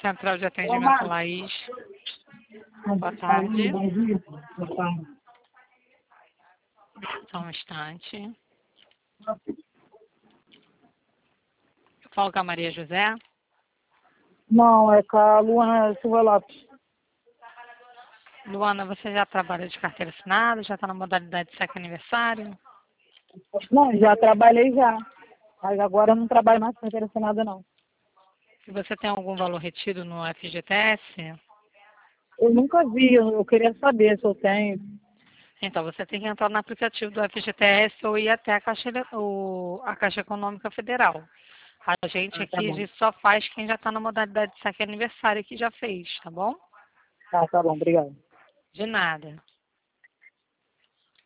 Central de Atendimento Laís. Boa tarde. Só um instante. Eu falo com a Maria José. Não, é com a Luana Silva Lopes. Luana, você já trabalha de carteira assinada? Já está na modalidade de cheque aniversário? Não, já trabalhei já. Mas agora eu não trabalho mais com carteira assinada, não. E você tem algum valor retido no FGTS? Eu nunca vi, eu queria saber se eu tenho. Então, você tem que entrar no aplicativo do FGTS ou ir até a Caixa Econômica Federal. A gente Ah, tá bom. aqui só faz quem já está na modalidade de saque aniversário que já fez, tá bom? Tá bom, obrigado. De nada.